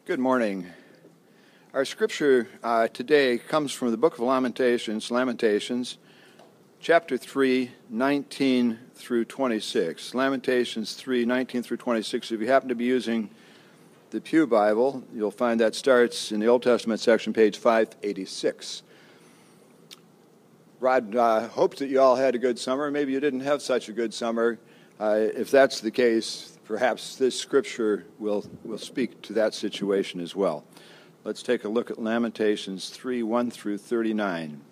Good morning. Our scripture today comes from the book of Lamentations, chapter 3, 19 through 26. Lamentations 3, 19 through 26. If you happen to be using the Pew Bible, you'll find that starts in the Old Testament section, page 586. Rod hopes that you all had a good summer. Maybe you didn't have such a good summer. If that's the case, perhaps this scripture will speak to that situation as well. Let's take a look at Lamentations 3, 1 through 39.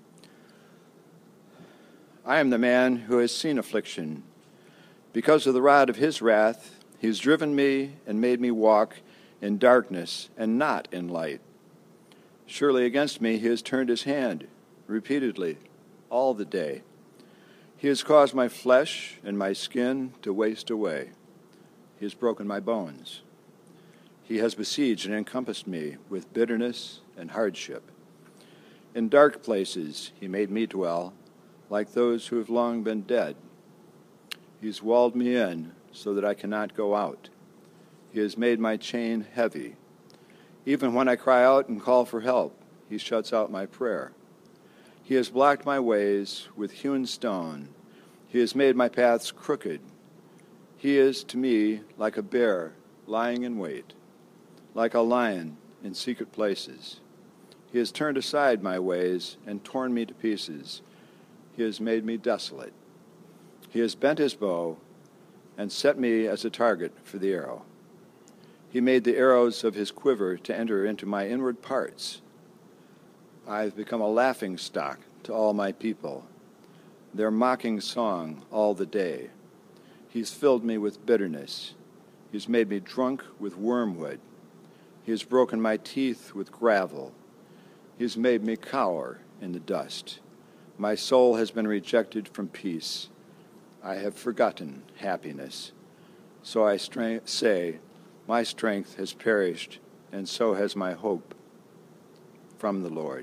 I am the man who has seen affliction. Because of the rod of his wrath, he has driven me and made me walk in darkness and not in light. Surely against me he has turned his hand repeatedly all the day. He has caused my flesh and my skin to waste away. He has broken my bones. He has besieged and encompassed me with bitterness and hardship. In dark places he made me dwell, like those who have long been dead. He has walled me in so that I cannot go out. He has made my chain heavy. Even when I cry out and call for help, he shuts out my prayer. He has blocked my ways with hewn stone. He has made my paths crooked. He is to me like a bear lying in wait, like a lion in secret places. He has turned aside my ways and torn me to pieces. He has made me desolate. He has bent his bow and set me as a target for the arrow. He made the arrows of his quiver to enter into my inward parts. I have become a laughing stock to all my people, their mocking song all the day. He's filled me with bitterness. He's made me drunk with wormwood. He has broken my teeth with gravel. He has made me cower in the dust. My soul has been rejected from peace. I have forgotten happiness. So I say, my strength has perished, and so has my hope from the Lord.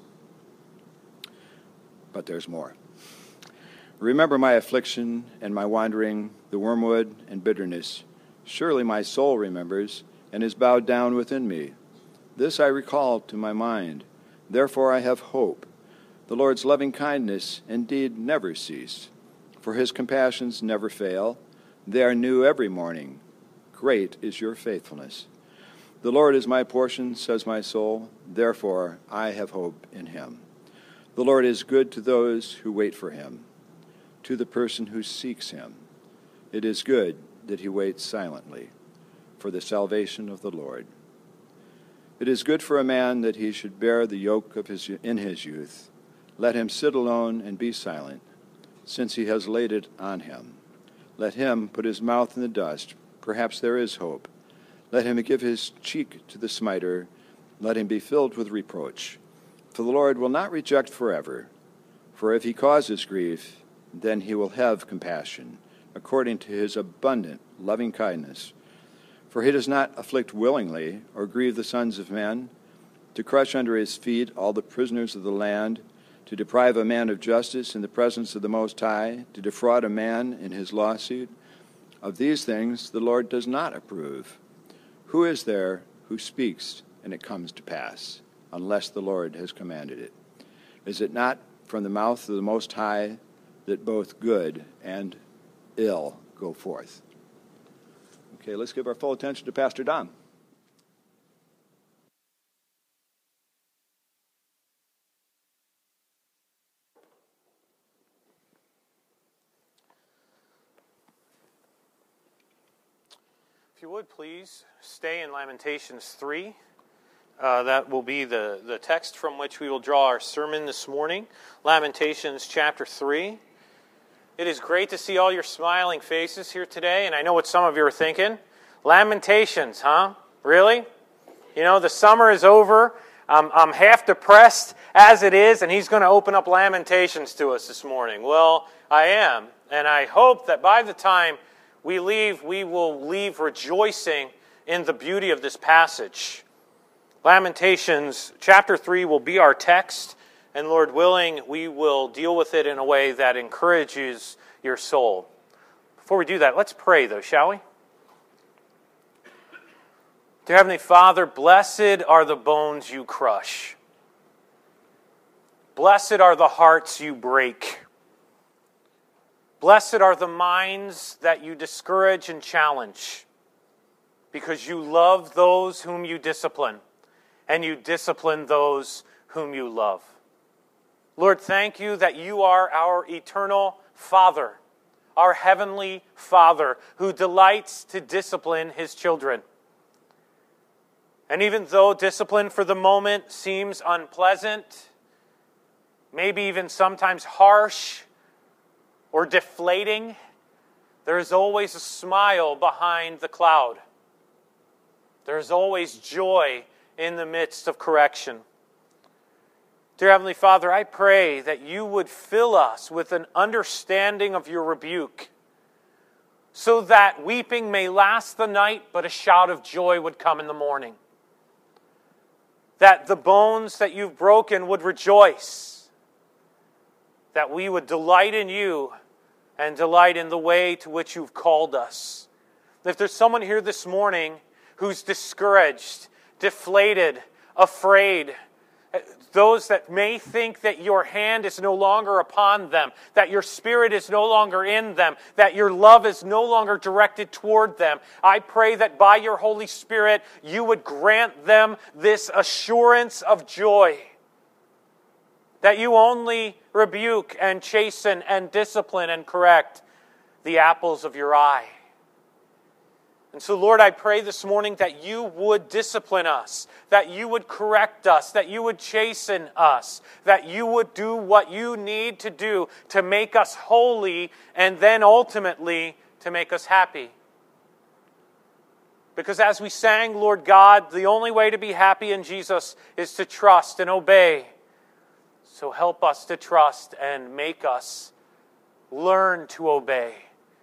But there's more. Remember my affliction and my wandering, the wormwood and bitterness. Surely my soul remembers and is bowed down within me. This I recall to my mind. Therefore I have hope. The Lord's loving kindness indeed never cease, for his compassions never fail. They are new every morning. Great is your faithfulness. The Lord is my portion, says my soul. Therefore I have hope in him. The Lord is good to those who wait for him, to the person who seeks him. It is good that he waits silently for the salvation of the Lord. It is good for a man that he should bear the yoke of in his youth. Let him sit alone and be silent, since he has laid it on him. Let him put his mouth in the dust. Perhaps there is hope. Let him give his cheek to the smiter. Let him be filled with reproach. For the Lord will not reject forever. For if he causes grief, then he will have compassion, according to his abundant loving kindness. For he does not afflict willingly or grieve the sons of men, to crush under his feet all the prisoners of the land, to deprive a man of justice in the presence of the Most High, to defraud a man in his lawsuit. Of these things the Lord does not approve. Who is there who speaks and it comes to pass, unless the Lord has commanded it? Is it not from the mouth of the Most High that both good and ill go forth? Okay, let's give our full attention to Pastor Don. If you would please stay in Lamentations 3. That will be the text from which we will draw our sermon this morning. Lamentations chapter 3. It is great to see all your smiling faces here today, and I know what some of you are thinking. Lamentations, huh? Really? You know, the summer is over. I'm half depressed as it is, and he's going to open up Lamentations to us this morning. Well, I am, and I hope that by the time we leave, we will leave rejoicing in the beauty of this passage. Lamentations chapter 3 will be our text, and Lord willing, we will deal with it in a way that encourages your soul. Before we do that, let's pray though, shall we? Dear Heavenly Father, blessed are the bones you crush. Blessed are the hearts you break. Blessed are the minds that you discourage and challenge, because you love those whom you discipline, and you discipline those whom you love. Lord, thank you that you are our eternal Father, our heavenly Father, who delights to discipline his children. And even though discipline for the moment seems unpleasant, maybe even sometimes harsh or deflating, there is always a smile behind the cloud. There is always joy in the midst of correction. Dear Heavenly Father, I pray that you would fill us with an understanding of your rebuke, so that weeping may last the night, but a shout of joy would come in the morning. That the bones that you've broken would rejoice. That we would delight in you and delight in the way to which you've called us. If there's someone here this morning who's discouraged, deflated, afraid, those that may think that your hand is no longer upon them, that your spirit is no longer in them, that your love is no longer directed toward them, I pray that by your Holy Spirit you would grant them this assurance of joy, that you only rebuke and chasten and discipline and correct the apples of your eye. And so, Lord, I pray this morning that you would discipline us, that you would correct us, that you would chasten us, that you would do what you need to do to make us holy and then ultimately to make us happy. Because as we sang, Lord God, the only way to be happy in Jesus is to trust and obey. So help us to trust and make us learn to obey.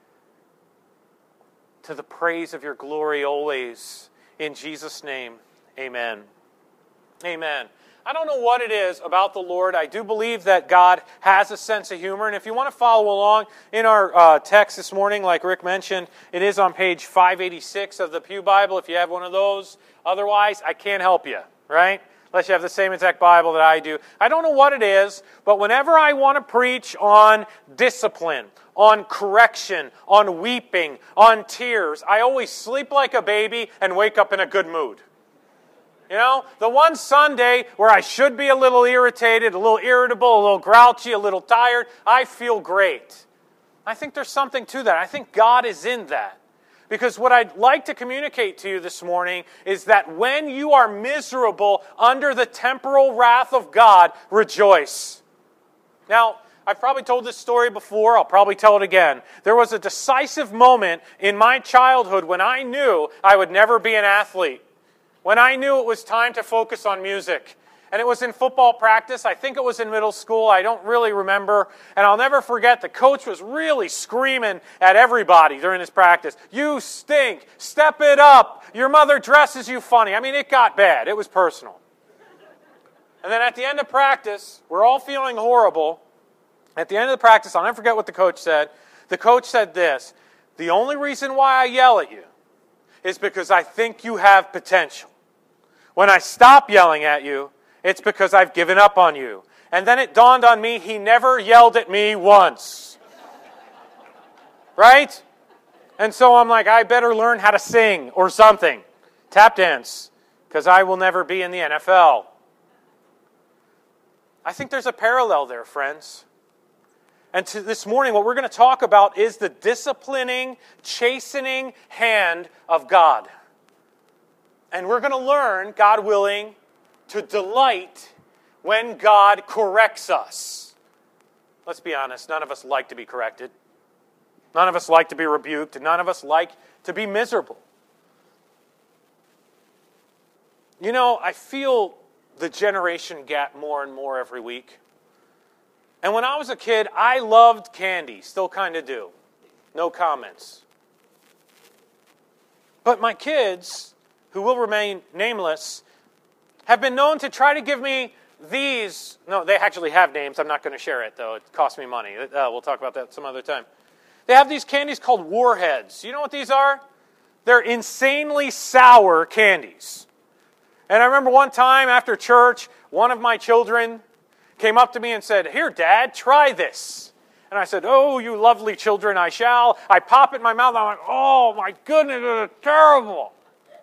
To the praise of your glory always. In Jesus' name, amen. Amen. I don't know what it is about the Lord. I do believe that God has a sense of humor. And if you want to follow along in our text this morning, like Rick mentioned, it is on page 586 of the Pew Bible, if you have one of those. Otherwise, I can't help you, right? Unless you have the same exact Bible that I do. I don't know what it is, but whenever I want to preach on discipline, on correction, on weeping, on tears, I always sleep like a baby and wake up in a good mood. You know, the one Sunday where I should be a little irritated, a little irritable, a little grouchy, a little tired, I feel great. I think there's something to that. I think God is in that. Because what I'd like to communicate to you this morning is that when you are miserable under the temporal wrath of God, rejoice. Now, I've probably told this story before. I'll probably tell it again. There was a decisive moment in my childhood when I knew I would never be an athlete. When I knew it was time to focus on music. And it was in football practice. I think it was in middle school. I don't really remember. And I'll never forget, the coach was really screaming at everybody during his practice. You stink. Step it up. Your mother dresses you funny. I mean, it got bad. It was personal. And then at the end of practice, we're all feeling horrible. At the end of the practice, I'll never forget what the coach said. The coach said this: the only reason why I yell at you is because I think you have potential. When I stop yelling at you, it's because I've given up on you. And then it dawned on me, he never yelled at me once. Right? And so I'm like, I better learn how to sing or something. Tap dance. Because I will never be in the NFL. I think there's a parallel there, friends. And this morning, what we're going to talk about is the disciplining, chastening hand of God. And we're going to learn, God willing, to delight when God corrects us. Let's be honest, none of us like to be corrected. None of us like to be rebuked, and none of us like to be miserable. You know, I feel the generation gap more and more every week. And when I was a kid, I loved candy. Still kind of do. No comments. But my kids, who will remain nameless, have been known to try to give me these. No, they actually have names. I'm not going to share it, though. It costs me money. We'll talk about that some other time. They have these candies called Warheads. You know what these are? They're insanely sour candies. And I remember one time after church, one of my children came up to me and said, "Here, Dad, try this." And I said, "Oh, you lovely children, I shall." I pop it in my mouth, and I'm like, "Oh, my goodness, this is terrible."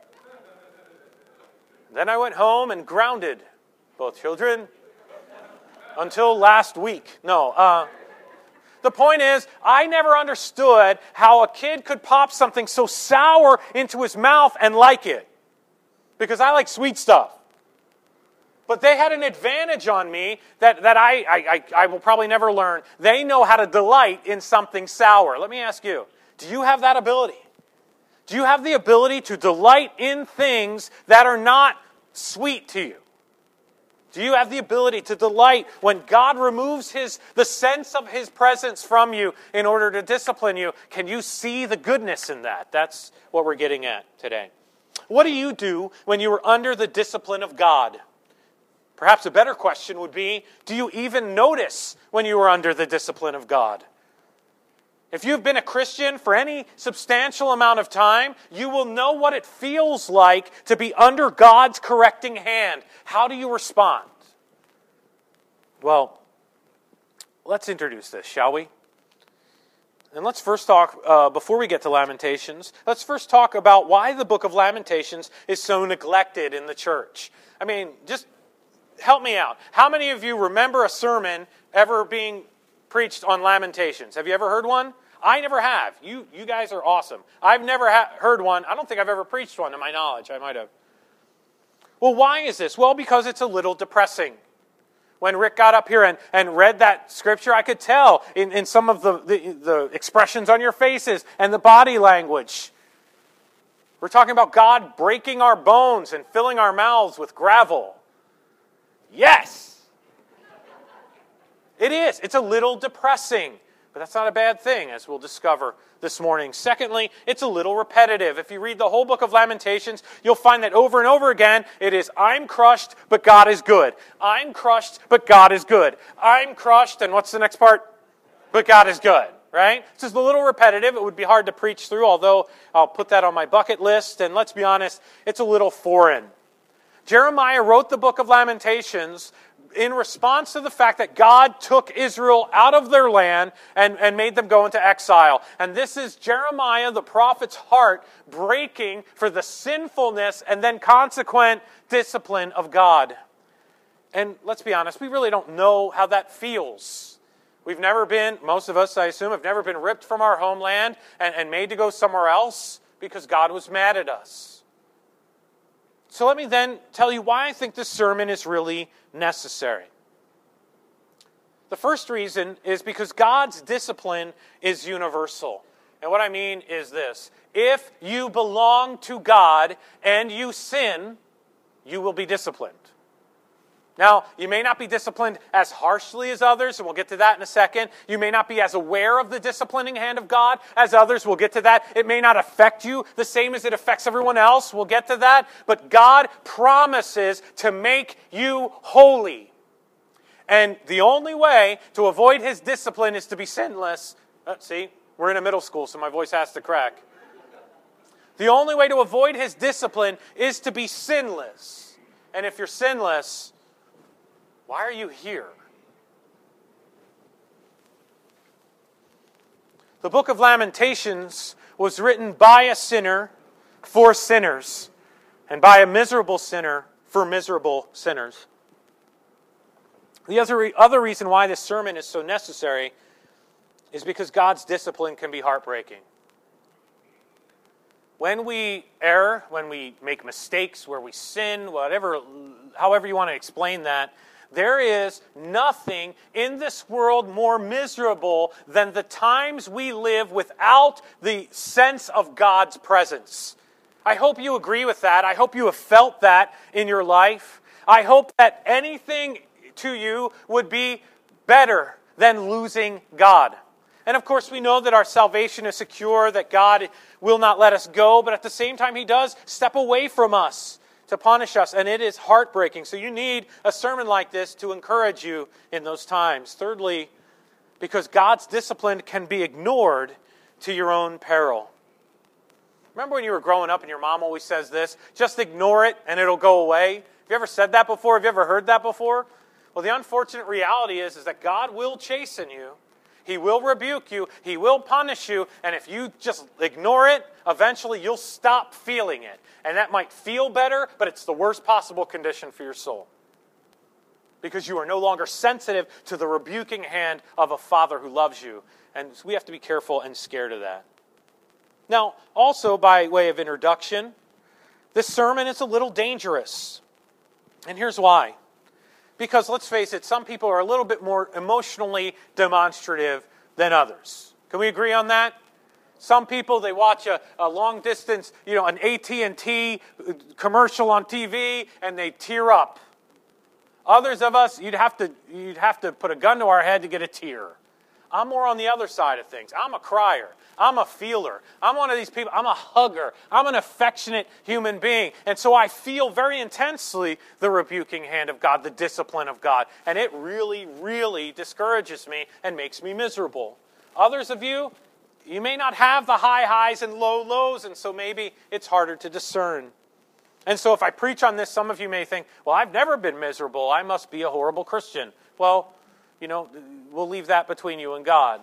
Then I went home and grounded both children until last week. The point is, I never understood how a kid could pop something so sour into his mouth and like it. Because I like sweet stuff. But they had an advantage on me that I will probably never learn. They know how to delight in something sour. Let me ask you, do you have that ability? Do you have the ability to delight in things that are not sweet to you? Do you have the ability to delight when God removes the sense of His presence from you in order to discipline you? Can you see the goodness in that? That's what we're getting at today. What do you do when you are under the discipline of God? Perhaps a better question would be, do you even notice when you are under the discipline of God? If you've been a Christian for any substantial amount of time, you will know what it feels like to be under God's correcting hand. How do you respond? Well, let's introduce this, shall we? And let's first talk, before we get to Lamentations, let's first talk about why the book of Lamentations is so neglected in the church. I mean, just help me out. How many of you remember a sermon ever being preached on Lamentations? Have you ever heard one? I never have. You guys are awesome. I've never heard one. I don't think I've ever preached one, to my knowledge. I might have. Well, why is this? Well, because it's a little depressing. When Rick got up here and read that scripture, I could tell in some of the expressions on your faces and the body language. We're talking about God breaking our bones and filling our mouths with gravel. Yes! It is. It's a little depressing. But that's not a bad thing, as we'll discover this morning. Secondly, it's a little repetitive. If you read the whole book of Lamentations, you'll find that over and over again, it is, I'm crushed, but God is good. I'm crushed, but God is good. I'm crushed, and what's the next part? But God is good, right? It's just a little repetitive. It would be hard to preach through, although I'll put that on my bucket list. And let's be honest, it's a little foreign. Jeremiah wrote the book of Lamentations in response to the fact that God took Israel out of their land and made them go into exile. And this is Jeremiah, the prophet's heart, breaking for the sinfulness and then consequent discipline of God. And let's be honest, we really don't know how that feels. We've never been, most of us, I assume, have never been ripped from our homeland and made to go somewhere else because God was mad at us. So let me then tell you why I think this sermon is really necessary. The first reason is because God's discipline is universal. And what I mean is this. If you belong to God and you sin, you will be disciplined. Now, you may not be disciplined as harshly as others, and we'll get to that in a second. You may not be as aware of the disciplining hand of God as others. We'll get to that. It may not affect you the same as it affects everyone else. We'll get to that. But God promises to make you holy. And the only way to avoid His discipline is to be sinless. See, we're in a middle school, so my voice has to crack. The only way to avoid His discipline is to be sinless. And if you're sinless, why are you here? The book of Lamentations was written by a sinner for sinners, and by a miserable sinner for miserable sinners. The other reason why this sermon is so necessary is because God's discipline can be heartbreaking. When we err, when we make mistakes, where we sin, however you want to explain that, there is nothing in this world more miserable than the times we live without the sense of God's presence. I hope you agree with that. I hope you have felt that in your life. I hope that anything to you would be better than losing God. And of course, we know that our salvation is secure, that God will not let us go, but at the same time, He does step away from us to punish us, and it is heartbreaking. So you need a sermon like this to encourage you in those times. Thirdly, because God's discipline can be ignored to your own peril. Remember when you were growing up and your mom always says this, just ignore it and it'll go away? Have you ever said that before? Have you ever heard that before? Well, the unfortunate reality is that God will chasten you. He will rebuke you. He will punish you. And if you just ignore it, eventually you'll stop feeling it. And that might feel better, but it's the worst possible condition for your soul. Because you are no longer sensitive to the rebuking hand of a Father who loves you. And we have to be careful and scared of that. Now, also by way of introduction, this sermon is a little dangerous. And here's why. Because let's face it, some people are a little bit more emotionally demonstrative than others. Can we agree on that? Some people, they watch a long distance, an AT&T commercial on TV and they tear up. Others of us, you'd have to put a gun to our head to get a tear. I'm more on the other side of things. I'm a crier. I'm a feeler. I'm one of these people. I'm a hugger. I'm an affectionate human being. And so I feel very intensely the rebuking hand of God, the discipline of God. And it really, really discourages me and makes me miserable. Others of you, you may not have the high highs and low lows, and so maybe it's harder to discern. And so if I preach on this, some of you may think, well, I've never been miserable. I must be a horrible Christian. Well, we'll leave that between you and God.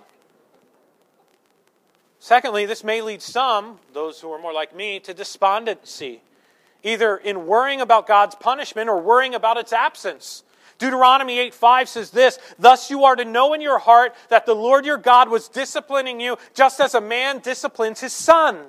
Secondly, this may lead some, those who are more like me, to despondency, either in worrying about God's punishment or worrying about its absence. Deuteronomy 8:5 says this, "Thus you are to know in your heart that the Lord your God was disciplining you just as a man disciplines his son."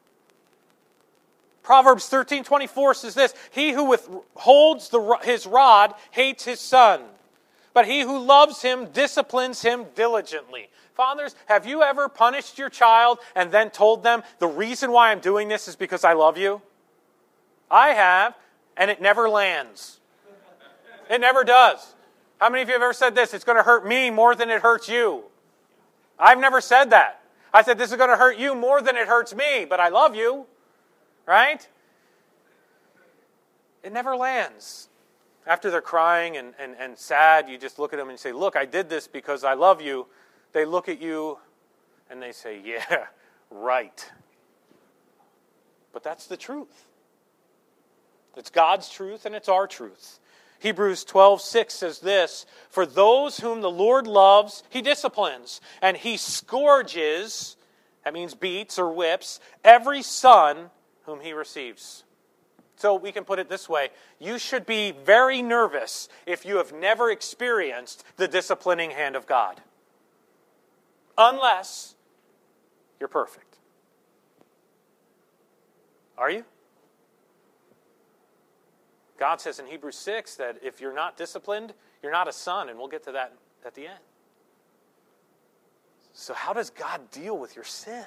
Proverbs 13:24 says this, "He who withholds his rod hates his son, but he who loves him disciplines him diligently." Fathers, have you ever punished your child and then told them, the reason why I'm doing this is because I love you? I have, and it never lands. It never does. How many of you have ever said this? It's going to hurt me more than it hurts you. I've never said that. I said, this is going to hurt you more than it hurts me, but I love you. Right? It never lands. After they're crying and sad, you just look at them and say, look, I did this because I love you. They look at you and they say, yeah, right. But that's the truth. It's God's truth and it's our truth. Hebrews 12:6 says this, "For those whom the Lord loves, He disciplines, and He scourges," that means beats or whips, "every son whom He receives." So we can put it this way, you should be very nervous if you have never experienced the disciplining hand of God. Unless you're perfect. Are you? God says in Hebrews 6 that if you're not disciplined, you're not a son, and we'll get to that at the end. So how does God deal with your sin?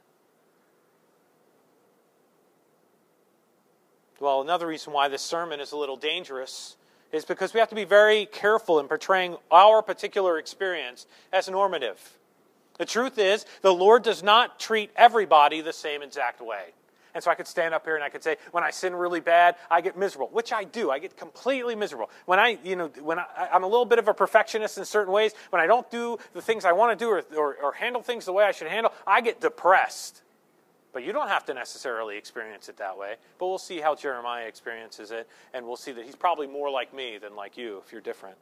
Well, another reason why this sermon is a little dangerous is because we have to be very careful in portraying our particular experience as normative. The truth is, the Lord does not treat everybody the same exact way. And so I could stand up here and I could say, when I sin really bad, I get miserable, which I do. I get completely miserable. When I'm a little bit of a perfectionist in certain ways, when I don't do the things I want to do or handle things the way I should handle, I get depressed. But you don't have to necessarily experience it that way. But we'll see how Jeremiah experiences it, and we'll see that he's probably more like me than like you if you're different.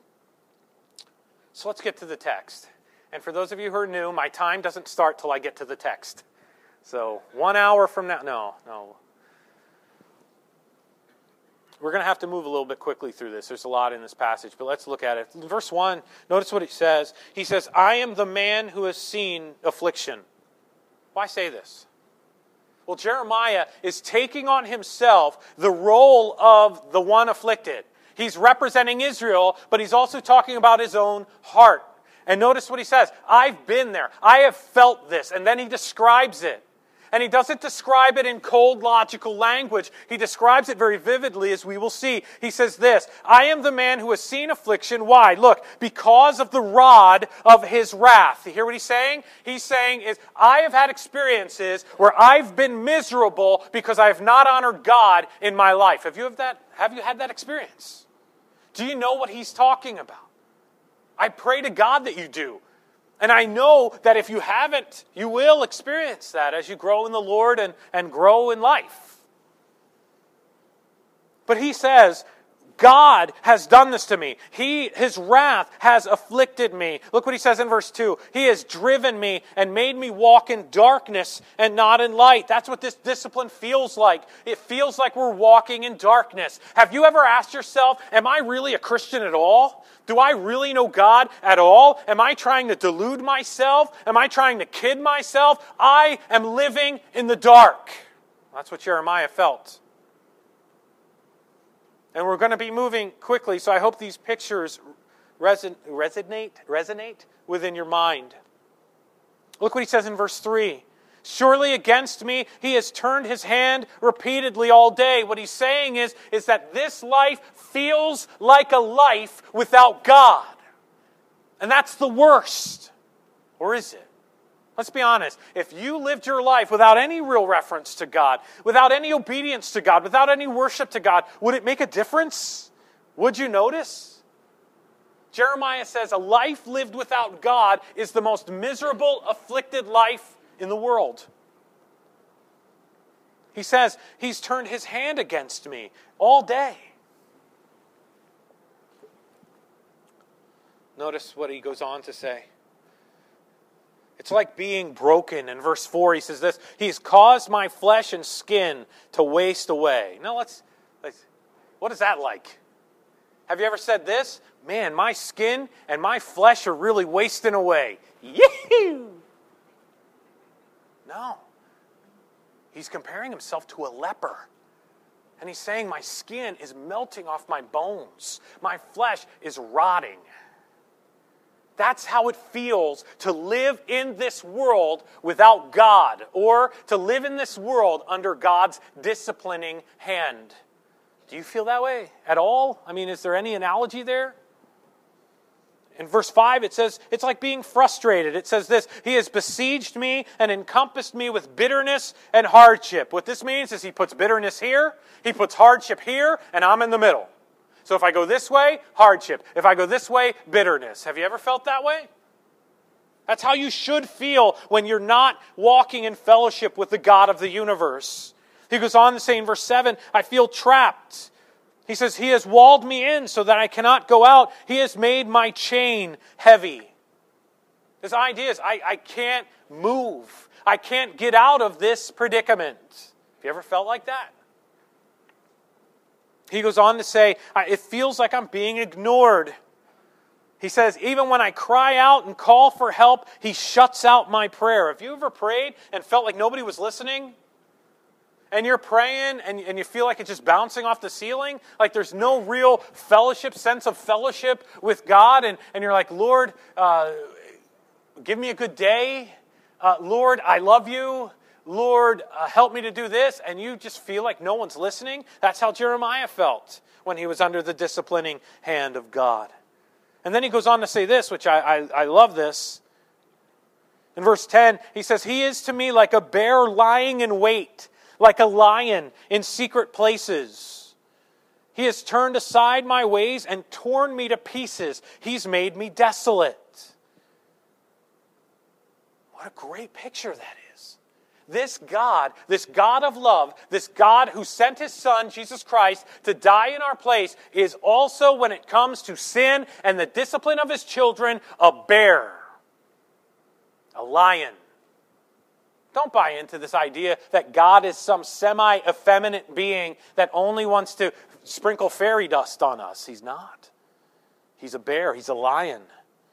So let's get to the text. And for those of you who are new, my time doesn't start till I get to the text. So 1 hour from now, no. We're going to have to move a little bit quickly through this. There's a lot in this passage, but let's look at it. In verse 1, notice what it says. He says, "I am the man who has seen affliction." Why say this? Well, Jeremiah is taking on himself the role of the one afflicted. He's representing Israel, but he's also talking about his own heart. And notice what he says. I've been there. I have felt this. And then he describes it. And he doesn't describe it in cold, logical language. He describes it very vividly, as we will see. He says this, "I am the man who has seen affliction." Why? Look, because of the rod of his wrath. You hear what he's saying? He's saying is, I have had experiences where I've been miserable because I have not honored God in my life. Have you had that experience? Do you know what he's talking about? I pray to God that you do. And I know that if you haven't, you will experience that as you grow in the Lord and grow in life. But he says, God has done this to me. His wrath has afflicted me. Look what he says in verse 2. He has driven me and made me walk in darkness and not in light. That's what this discipline feels like. It feels like we're walking in darkness. Have you ever asked yourself, am I really a Christian at all? Do I really know God at all? Am I trying to delude myself? Am I trying to kid myself? I am living in the dark. That's what Jeremiah felt. And we're going to be moving quickly, so I hope these pictures resonate within your mind. Look what he says in verse 3. Surely against me he has turned his hand repeatedly all day. What he's saying is that this life feels like a life without God. And that's the worst. Or is it? Let's be honest. If you lived your life without any real reference to God, without any obedience to God, without any worship to God, would it make a difference? Would you notice? Jeremiah says a life lived without God is the most miserable, afflicted life in the world. He says, he's turned his hand against me all day. Notice what he goes on to say. It's like being broken. In verse 4, he says this, he's caused my flesh and skin to waste away. Now let's what is that like? Have you ever said this? Man, my skin and my flesh are really wasting away. Yee-hoo! No. He's comparing himself to a leper. And he's saying, my skin is melting off my bones. My flesh is rotting. That's how it feels to live in this world without God, or to live in this world under God's disciplining hand. Do you feel that way at all? I mean, is there any analogy there? In verse 5, it says, it's like being frustrated. It says this, he has besieged me and encompassed me with bitterness and hardship. What this means is he puts bitterness here, he puts hardship here, and I'm in the middle. So if I go this way, hardship. If I go this way, bitterness. Have you ever felt that way? That's how you should feel when you're not walking in fellowship with the God of the universe. He goes on to say in verse 7, I feel trapped. He says, he has walled me in so that I cannot go out. He has made my chain heavy. His idea is, I can't move. I can't get out of this predicament. Have you ever felt like that? He goes on to say, it feels like I'm being ignored. He says, even when I cry out and call for help, he shuts out my prayer. Have you ever prayed and felt like nobody was listening? And you're praying and you feel like it's just bouncing off the ceiling? Like there's no real fellowship, sense of fellowship with God. And you're like, Lord, give me a good day. Lord, I love you. Lord, help me to do this, and you just feel like no one's listening. That's how Jeremiah felt when he was under the disciplining hand of God. And then he goes on to say this, which I love this. In verse 10, he says, he is to me like a bear lying in wait, like a lion in secret places. He has turned aside my ways and torn me to pieces. He's made me desolate. What a great picture that is. This God of love, this God who sent His Son, Jesus Christ, to die in our place, is also, when it comes to sin and the discipline of His children, a bear, a lion. Don't buy into this idea that God is some semi-effeminate being that only wants to sprinkle fairy dust on us. He's not. He's a bear. He's a lion.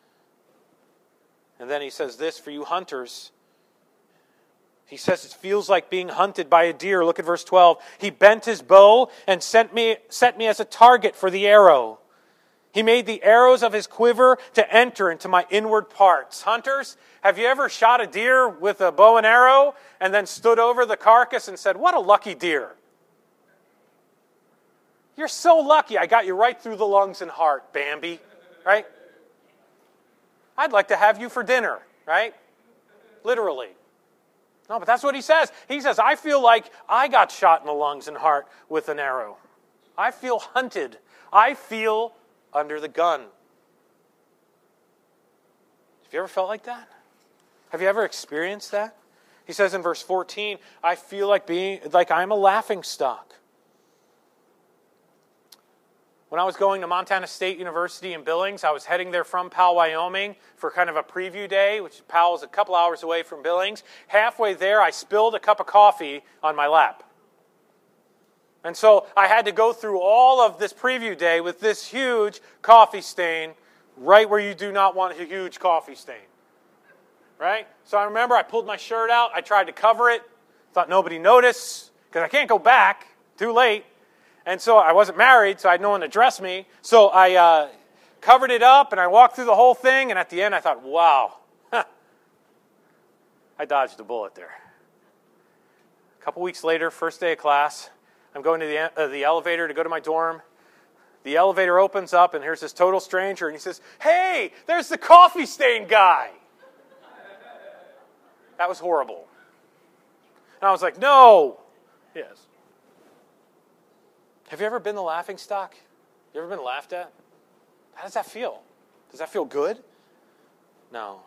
And then he says this for you hunters. He says it feels like being hunted by a deer. Look at verse 12. He bent his bow and set me as a target for the arrow. He made the arrows of his quiver to enter into my inward parts. Hunters, have you ever shot a deer with a bow and arrow and then stood over the carcass and said, what a lucky deer? You're so lucky I got you right through the lungs and heart, Bambi, right? I'd like to have you for dinner, right? Literally. No, but that's what he says. He says, I feel like I got shot in the lungs and heart with an arrow. I feel hunted. I feel under the gun. Have you ever felt like that? Have you ever experienced that? He says in verse 14, I feel like I'm a laughingstock. When I was going to Montana State University in Billings, I was heading there from Powell, Wyoming for kind of a preview day, which Powell is a couple hours away from Billings. Halfway there, I spilled a cup of coffee on my lap. And so I had to go through all of this preview day with this huge coffee stain right where you do not want a huge coffee stain. Right? So I remember I pulled my shirt out. I tried to cover it. Thought nobody noticed because I can't go back. Too late. And so I wasn't married, so I had no one to dress me. So I covered it up, and I walked through the whole thing. And at the end, I thought, wow, I dodged a bullet there. A couple weeks later, first day of class, I'm going to the elevator to go to my dorm. The elevator opens up, and here's this total stranger, and he says, hey, there's the coffee stain guy. That was horrible. And I was like, no. Yes. Have you ever been the laughingstock? You ever been laughed at? How does that feel? Does that feel good? No.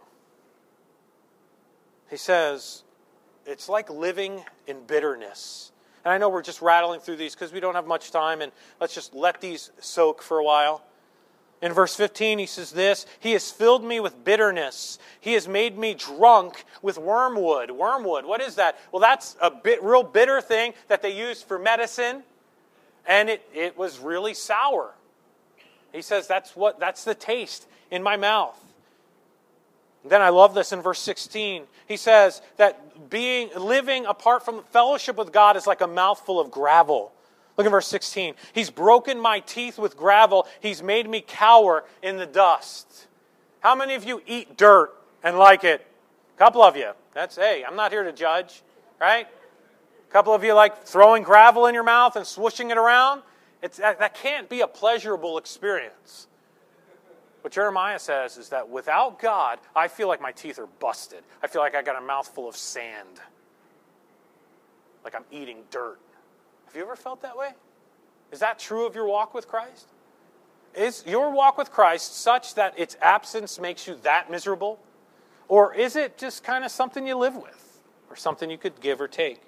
He says, it's like living in bitterness. And I know we're just rattling through these because we don't have much time, and let's just let these soak for a while. In verse 15, he says this, he has filled me with bitterness. He has made me drunk with wormwood. Wormwood, what is that? Well, that's a real bitter thing that they used for medicine. And it was really sour. He says that's the taste in my mouth. Then I love this in verse 16. He says that living apart from fellowship with God is like a mouthful of gravel. Look at verse 16. He's broken my teeth with gravel. He's made me cower in the dust. How many of you eat dirt and like it? A couple of you. Hey, I'm not here to judge, right? A couple of you like throwing gravel in your mouth and swooshing it around. That can't be a pleasurable experience. What Jeremiah says is that without God, I feel like my teeth are busted. I feel like I got a mouthful of sand. Like I'm eating dirt. Have you ever felt that way? Is that true of your walk with Christ? Is your walk with Christ such that its absence makes you that miserable? Or is it just kind of something you live with? Or something you could give or take?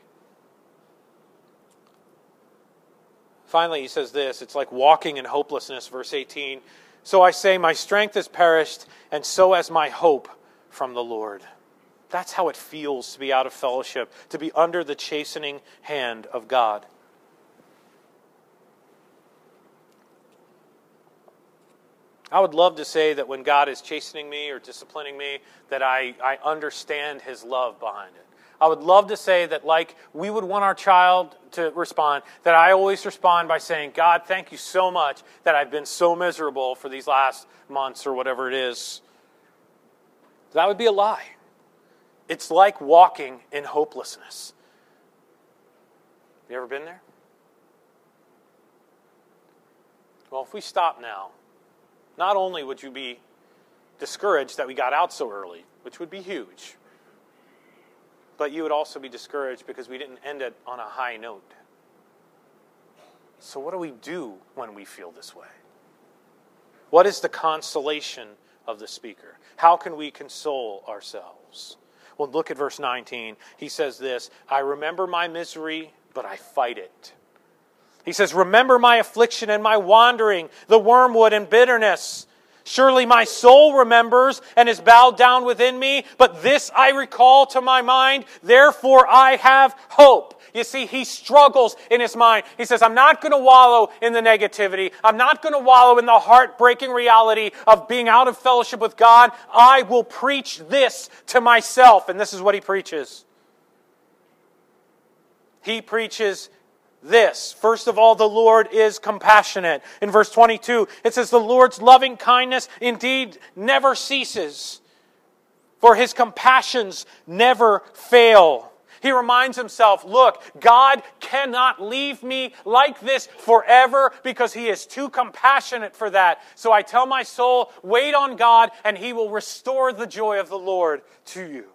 Finally, he says this, it's like walking in hopelessness, verse 18. So I say, my strength has perished, and so has my hope from the Lord. That's how it feels to be out of fellowship, to be under the chastening hand of God. I would love to say that when God is chastening me or disciplining me, that I understand His love behind it. I would love to say that like we would want our child to respond, that I always respond by saying, God, thank you so much that I've been so miserable for these last months or whatever it is. That would be a lie. It's like walking in hopelessness. You ever been there? Well, if we stop now, not only would you be discouraged that we got out so early, which would be huge, but you would also be discouraged because we didn't end it on a high note. So what do we do when we feel this way? What is the consolation of the speaker? How can we console ourselves? Well, look at verse 19. He says this, I remember my misery, but I fight it. He says, remember my affliction and my wandering, the wormwood and bitterness. Surely my soul remembers and is bowed down within me, but this I recall to my mind, therefore I have hope. You see, he struggles in his mind. He says, I'm not going to wallow in the negativity. I'm not going to wallow in the heartbreaking reality of being out of fellowship with God. I will preach this to myself. And this is what he preaches. He preaches this. First of all, the Lord is compassionate. In verse 22, it says, the Lord's loving kindness indeed never ceases, for His compassions never fail. He reminds himself, look, God cannot leave me like this forever because He is too compassionate for that. So I tell my soul, wait on God and He will restore the joy of the Lord to you.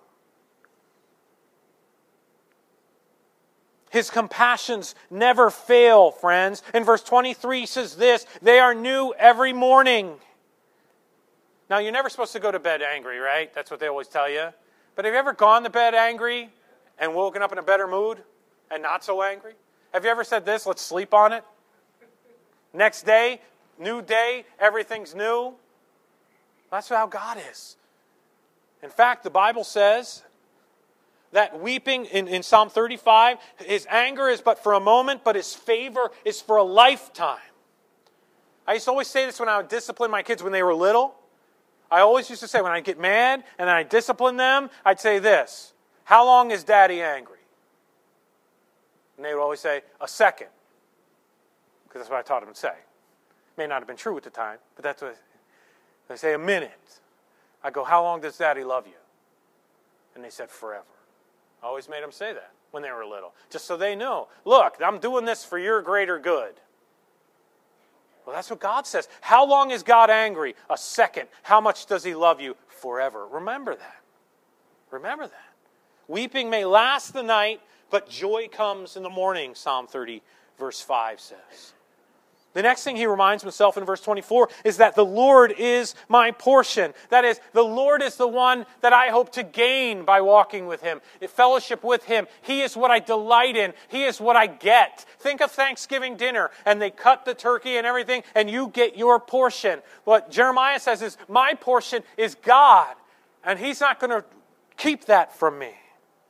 His compassions never fail, friends. In verse 23 he says this, they are new every morning. Now, you're never supposed to go to bed angry, right? That's what they always tell you. But have you ever gone to bed angry and woken up in a better mood and not so angry? Have you ever said this, let's sleep on it? Next day, new day, everything's new. That's how God is. In fact, the Bible says that weeping in Psalm 35, his anger is but for a moment, but his favor is for a lifetime. I used to always say this when I would discipline my kids when they were little. I always used to say when I get mad and then I discipline them, I'd say this, how long is Daddy angry? And they would always say, a second. Because that's what I taught them to say. May not have been true at the time, but that's what they say, a minute. I go, how long does Daddy love you? And they said, forever. I always made them say that when they were little, just so they know, look, I'm doing this for your greater good. Well, that's what God says. How long is God angry? A second. How much does he love you? Forever. Remember that. Remember that. Weeping may last the night, but joy comes in the morning, Psalm 30, verse 5 says. The next thing he reminds himself in verse 24 is that the Lord is my portion. That is, the Lord is the one that I hope to gain by walking with him, in fellowship with him. He is what I delight in. He is what I get. Think of Thanksgiving dinner, and they cut the turkey and everything, and you get your portion. What Jeremiah says is, my portion is God, and he's not going to keep that from me.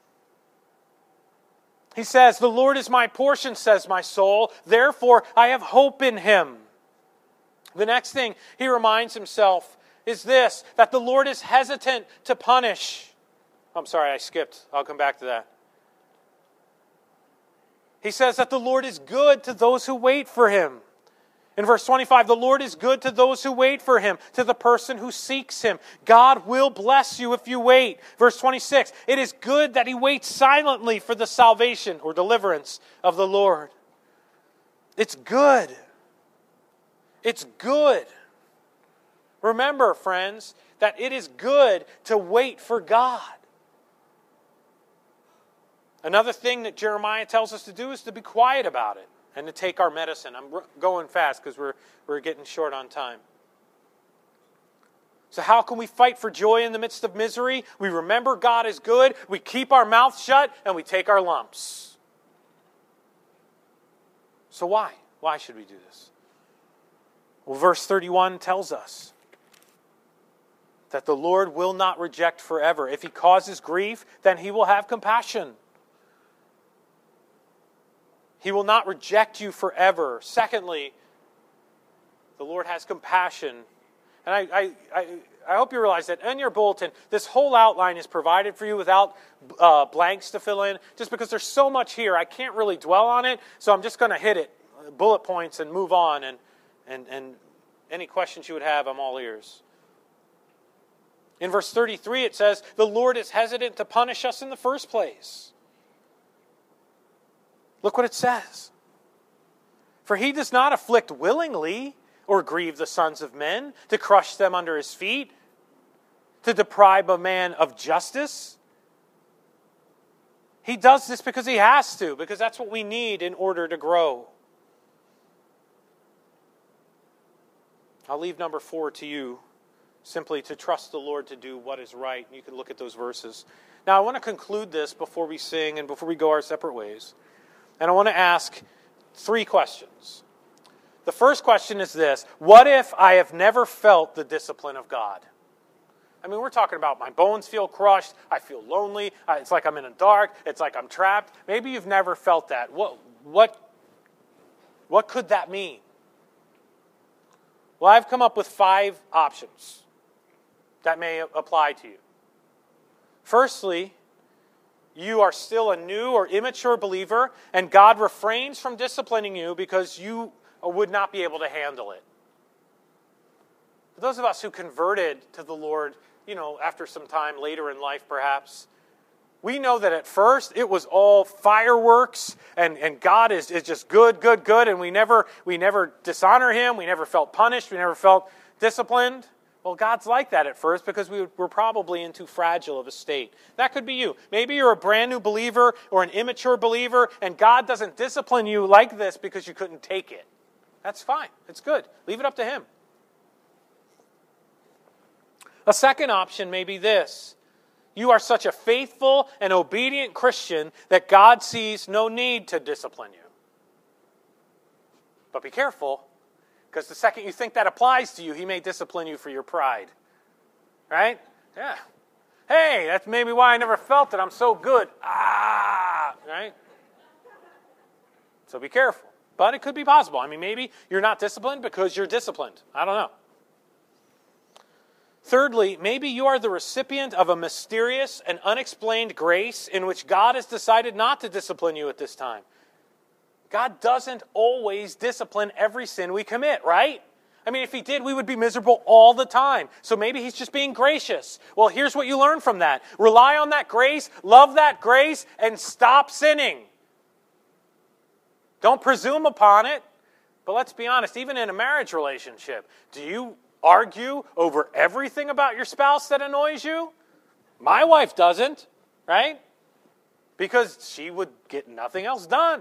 He says, the Lord is my portion, says my soul. Therefore, I have hope in him. The next thing he reminds himself is this, that the Lord is hesitant to punish. I'm sorry, I skipped. I'll come back to that. He says that the Lord is good to those who wait for him. In verse 25, the Lord is good to those who wait for him, to the person who seeks him. God will bless you if you wait. Verse 26, it is good that he waits silently for the salvation or deliverance of the Lord. It's good. It's good. Remember, friends, that it is good to wait for God. Another thing that Jeremiah tells us to do is to be quiet about it. And to take our medicine. I'm going fast because we're getting short on time. So how can we fight for joy in the midst of misery? We remember God is good, we keep our mouth shut, and we take our lumps. So why? Why should we do this? Well, verse 31 tells us that the Lord will not reject forever. If he causes grief, then he will have compassion. He will not reject you forever. Secondly, the Lord has compassion. And I hope you realize that in your bulletin, this whole outline is provided for you without blanks to fill in. Just because there's so much here, I can't really dwell on it. So I'm just going to hit it, bullet points, and move on. And any questions you would have, I'm all ears. In verse 33, it says, the Lord is hesitant to punish us in the first place. Look what it says. For he does not afflict willingly or grieve the sons of men to crush them under his feet, to deprive a man of justice. He does this because he has to, because that's what we need in order to grow. I'll leave number 4 to you, simply to trust the Lord to do what is right. You can look at those verses. Now I want to conclude this before we sing and before we go our separate ways. And I want to ask 3 questions. The first question is this: what if I have never felt the discipline of God? I mean, we're talking about my bones feel crushed, I feel lonely, it's like I'm in the dark, it's like I'm trapped. Maybe you've never felt that. What could that mean? Well, I've come up with 5 options that may apply to you. Firstly, you are still a new or immature believer, and God refrains from disciplining you because you would not be able to handle it. For those of us who converted to the Lord, after some time later in life perhaps, we know that at first it was all fireworks, and God is just good, and we never dishonor him, we never felt punished, we never felt disciplined. Well, God's like that at first because we're probably in too fragile of a state. That could be you. Maybe you're a brand new believer or an immature believer, and God doesn't discipline you like this because you couldn't take it. That's fine. It's good. Leave it up to him. A second option may be this. You are such a faithful and obedient Christian that God sees no need to discipline you. But be careful, because the second you think that applies to you, He may discipline you for your pride. Right? Yeah. Hey, that's maybe why I never felt it. I'm so good. Right? So be careful. But it could be possible. I mean, maybe you're not disciplined because you're disciplined. I don't know. Thirdly, maybe you are the recipient of a mysterious and unexplained grace in which God has decided not to discipline you at this time. God doesn't always discipline every sin we commit, right? I mean, if He did, we would be miserable all the time. So maybe He's just being gracious. Well, here's what you learn from that. Rely on that grace, love that grace, and stop sinning. Don't presume upon it. But let's be honest, even in a marriage relationship, do you argue over everything about your spouse that annoys you? My wife doesn't, right? Because she would get nothing else done.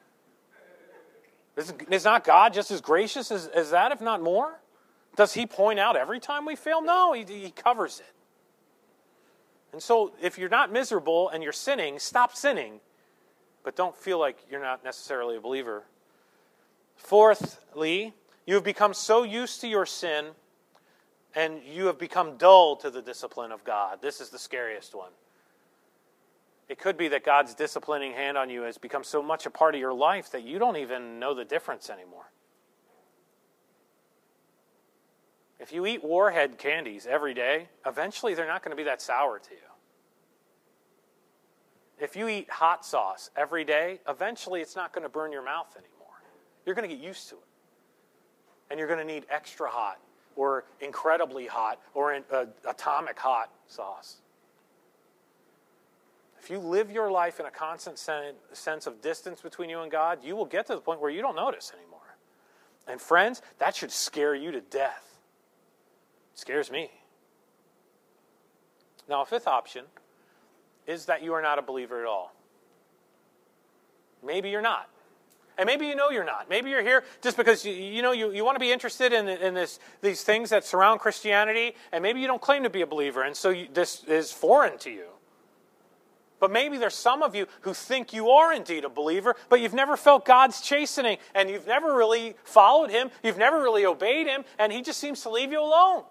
Is not God just as gracious as that, if not more? Does He point out every time we fail? No, He covers it. And so if you're not miserable and you're sinning, stop sinning. But don't feel like you're not necessarily a believer. Fourthly, you have become so used to your sin and you have become dull to the discipline of God. This is the scariest one. It could be that God's disciplining hand on you has become so much a part of your life that you don't even know the difference anymore. If you eat Warhead candies every day, eventually they're not going to be that sour to you. If you eat hot sauce every day, eventually it's not going to burn your mouth anymore. You're going to get used to it. And you're going to need extra hot or incredibly hot or atomic hot sauce. If you live your life in a constant sense of distance between you and God, you will get to the point where you don't notice anymore. And friends, that should scare you to death. It scares me. Now, a fifth option is that you are not a believer at all. Maybe you're not. And maybe you know you're not. Maybe you're here just because you want to be interested in these things that surround Christianity, and maybe you don't claim to be a believer, and so this is foreign to you. But maybe there's some of you who think you are indeed a believer, but you've never felt God's chastening, and you've never really followed Him, you've never really obeyed Him, and He just seems to leave you alone.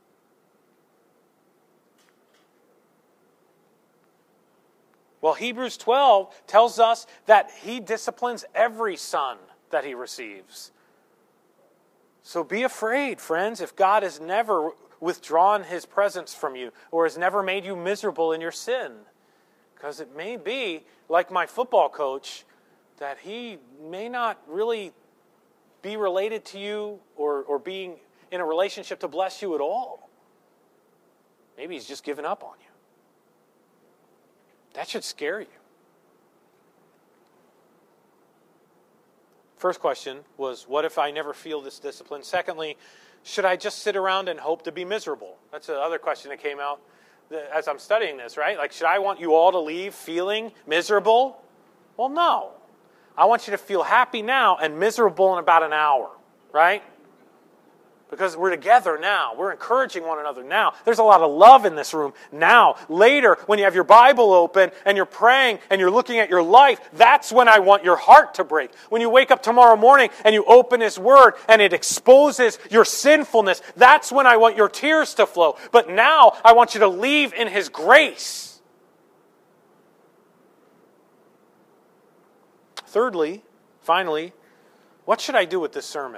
Well, Hebrews 12 tells us that He disciplines every son that He receives. So be afraid, friends, if God has never withdrawn His presence from you or has never made you miserable in your sin. Because it may be, like my football coach, that He may not really be related to you or being in a relationship to bless you at all. Maybe He's just given up on you. That should scare you. First question was, what if I never feel this discipline? Secondly, should I just sit around and hope to be miserable? That's the other question that came out as I'm studying this, right? Like, should I want you all to leave feeling miserable? Well, no. I want you to feel happy now and miserable in about an hour, right? Because we're together now. We're encouraging one another now. There's a lot of love in this room now. Later, when you have your Bible open and you're praying and you're looking at your life, that's when I want your heart to break. When you wake up tomorrow morning and you open His Word and it exposes your sinfulness, that's when I want your tears to flow. But now, I want you to leave in His grace. Thirdly, finally, what should I do with this sermon?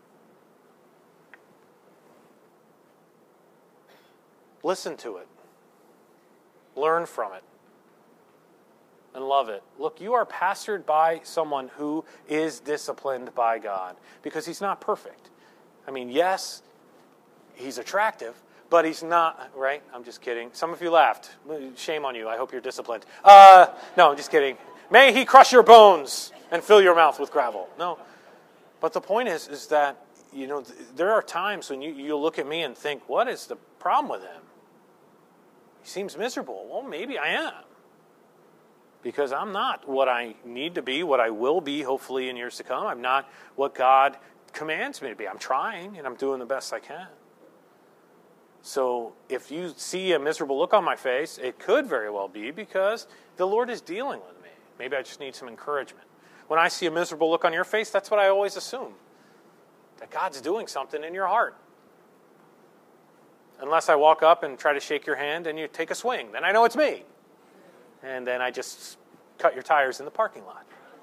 Listen to it. Learn from it. And love it. Look, you are pastored by someone who is disciplined by God because He's not perfect. I mean, yes, He's attractive, but He's not, right? I'm just kidding. Some of you laughed. Shame on you. I hope you're disciplined. No, I'm just kidding. May He crush your bones and fill your mouth with gravel. No. But the point is that, there are times when you look at me and think, what is the problem with him? He seems miserable. Well, maybe I am. Because I'm not what I need to be, what I will be, hopefully, in years to come. I'm not what God commands me to be. I'm trying, and I'm doing the best I can. So if you see a miserable look on my face, it could very well be because the Lord is dealing with me. Maybe I just need some encouragement. When I see a miserable look on your face, that's what I always assume, that God's doing something in your heart. Unless I walk up and try to shake your hand and you take a swing, then I know it's me. And then I just cut your tires in the parking lot.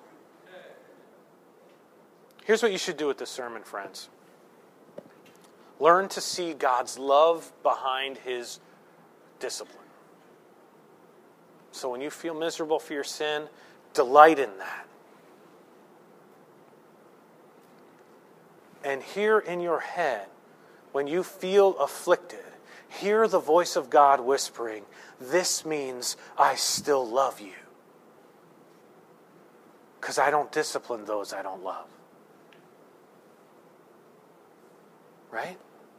Here's what you should do with this sermon, friends. Learn to see God's love behind His discipline. So when you feel miserable for your sin, delight in that. And hear in your head, when you feel afflicted, hear the voice of God whispering, "This means I still love you. Because I don't discipline those I don't love." Right?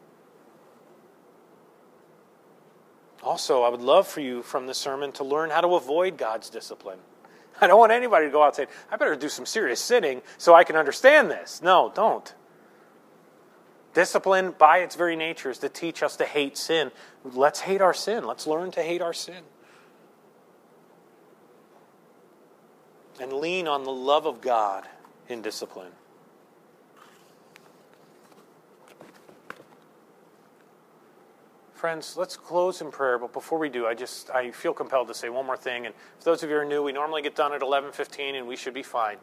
Also, I would love for you from this sermon to learn how to avoid God's discipline. I don't want anybody to go out and say, "I better do some serious sinning so I can understand this." No, don't. Discipline, by its very nature, is to teach us to hate sin. Let's hate our sin. Let's learn to hate our sin. And lean on the love of God in discipline. Friends, let's close in prayer, but before we do, I feel compelled to say one more thing. And for those of you who are new, we normally get done at 11:15, and we should be fine.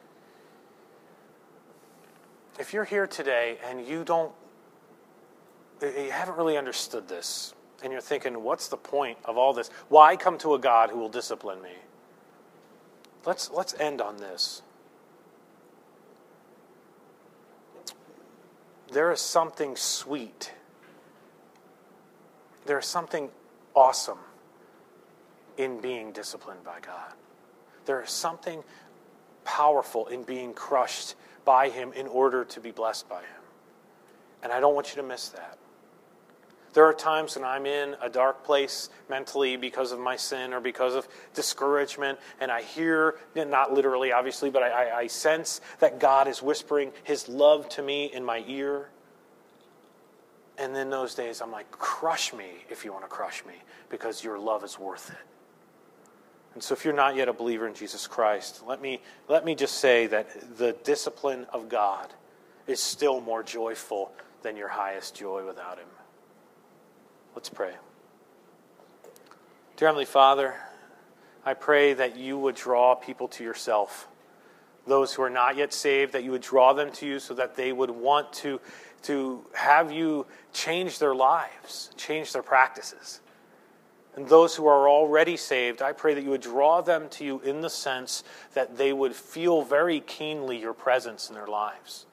If you're here today and you haven't really understood this, and you're thinking, what's the point of all this? Why come to a God who will discipline me? Let's end on this. There is something sweet. There is something awesome in being disciplined by God. There is something powerful in being crushed by Him in order to be blessed by Him. And I don't want you to miss that. There are times when I'm in a dark place mentally because of my sin or because of discouragement, and I hear, not literally obviously, but I sense that God is whispering His love to me in my ear. And in those days I'm like, crush me if you want to crush me, because your love is worth it. And so if you're not yet a believer in Jesus Christ, let me just say that the discipline of God is still more joyful than your highest joy without Him. Let's pray. Dear Heavenly Father, I pray that you would draw people to yourself. Those who are not yet saved, that you would draw them to you so that they would want to have you change their lives, change their practices. And those who are already saved, I pray that you would draw them to you in the sense that they would feel very keenly your presence in their lives.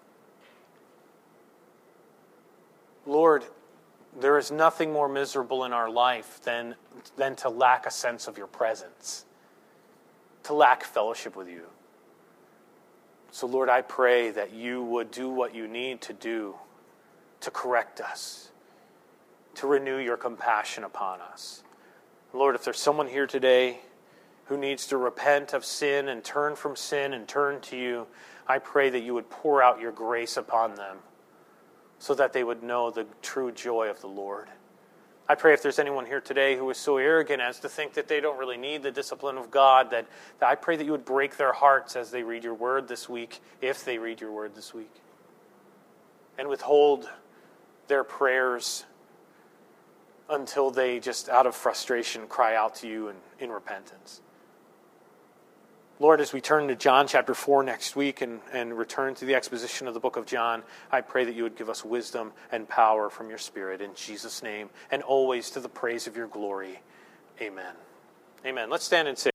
Lord, there is nothing more miserable in our life than to lack a sense of your presence, to lack fellowship with you. So Lord, I pray that you would do what you need to do to correct us, to renew your compassion upon us. Lord, if there's someone here today who needs to repent of sin and turn from sin and turn to you, I pray that you would pour out your grace upon them so that they would know the true joy of the Lord. I pray if there's anyone here today who is so arrogant as to think that they don't really need the discipline of God, that I pray that you would break their hearts as they read your word this week, if they read your word this week, and withhold their prayers until they just out of frustration cry out to you in repentance. Lord, as we turn to John chapter 4 next week and return to the exposition of the book of John, I pray that you would give us wisdom and power from your Spirit in Jesus' name, and always to the praise of your glory. Amen. Amen. Let's stand and say,